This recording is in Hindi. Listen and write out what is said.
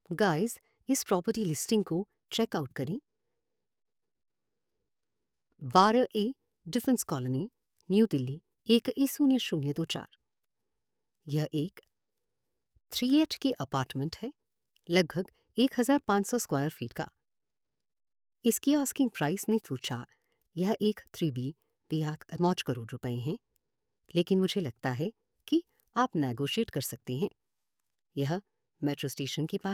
गाइस, इस प्रॉपर्टी लिस्टिंग को चेकआउट करें। 12A defence colony, new Delhi 210024। यह एक 3H के अपार्टमेंट है, लगभग 1500 स्क्वायर फीट का। इसकी आस्किंग प्राइस ने सोचा यह एक 3B 5 करोड़ रुपए हैं, लेकिन मुझे लगता है कि आप नेगोशिएट कर सकते हैं। यह मेट्रो स्टेशन के पास